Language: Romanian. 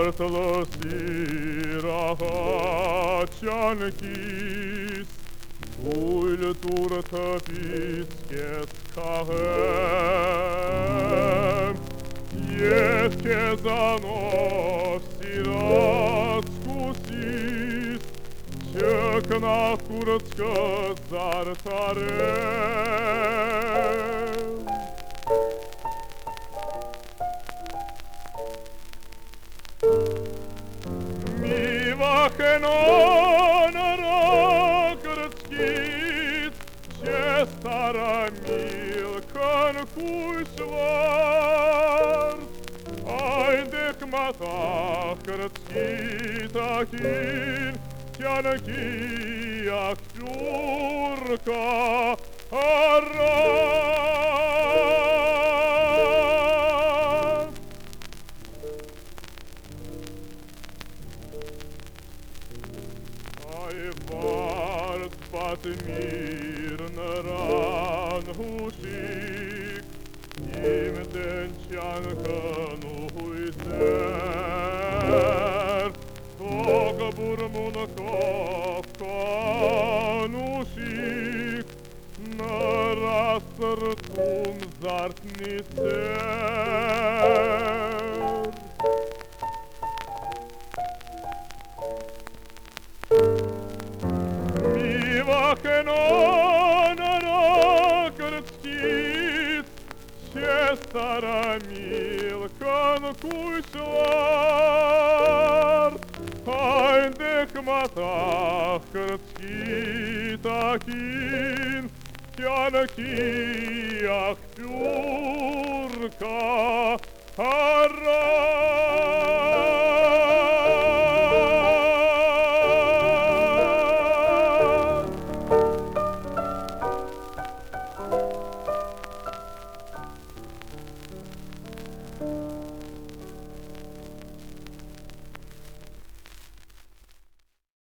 Ăрлăsirea ce-a închis, Cultură tăpiți cahem, Jest kezanov sirac kusis, Ček na kurcka zartarem. Вахенон ракрцкит, че стара милкан кушварт, айдек матах крцкитахин, тянки актюрка арат. Ai vart pat mirnë ran hushik, Im den qan kënu hujser, Toga burmun kofkan ushik, Në rastër tum zart një ser. Вахенон ракрцкит, че стара милкан кушварт, Айдек матах крцкитахин, Тянки актюрка арат.